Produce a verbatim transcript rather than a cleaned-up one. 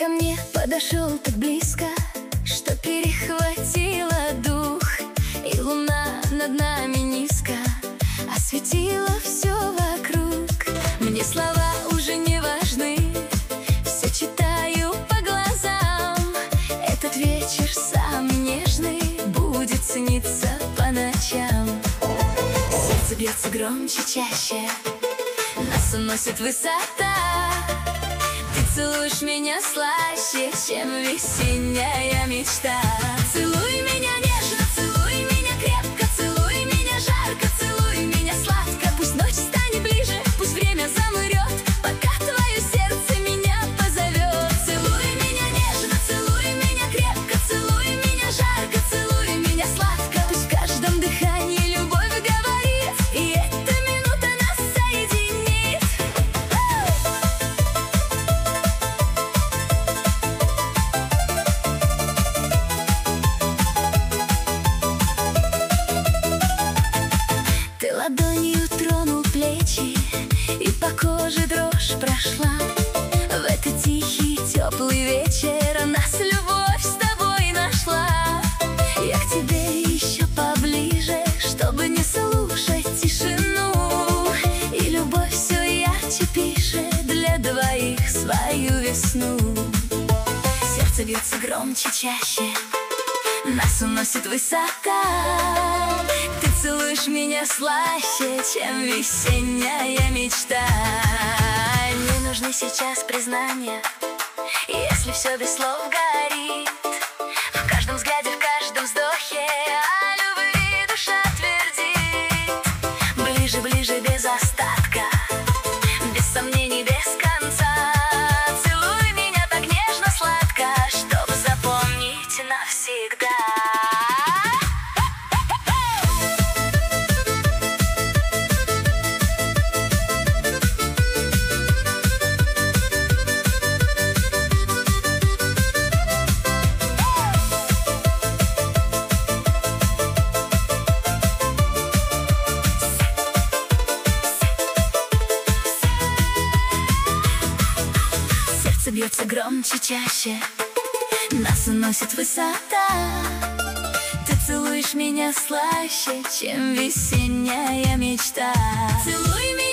ко мне подошел так близко, что перехватило дух. И луна над нами низко осветила все вокруг. Мне слова уже не важны, все читаю по глазам. Этот вечер самый нежный будет сниться по ночам. Сердце бьется громче, чаще, нас уносит высота. Ты целуешь меня слаще, чем весенняя мечта. Целуй меня нежно, целуй меня крепко, целуй меня жарко, целуй меня сладко. Пусть ночь станет ближе, пусть время замрет, пока твое сердце меня позовет. Целуй меня нежно, целуй меня крепко, целуй меня жарко, целуй меня сладко. Пусть в каждом дыхании любовь говорит, и эта минута нас соединит. Ты ладонью тронул плечи, и по коже дрожь прошла. В этот тихий, теплый вечер нас любовь с тобой нашла. Я к тебе еще поближе, чтобы не слушать тишину. И любовь все ярче пишет для двоих свою весну. Сердце бьется громче, чаще, нас уносит высота. Ты целуешь меня слаще, чем весенняя мечта. Не нужны сейчас признания, если все без слов горит. В каждом взгляде, в каждом вздохе о любви душа твердит. Ближе, ближе, без остатка, без сомнений, без конца. Целуй меня так нежно, сладко, чтоб запомнить навсегда. Сердце бьется громче, чаще, нас уносит высота. Ты целуешь меня слаще, чем весенняя мечта. Целуй меня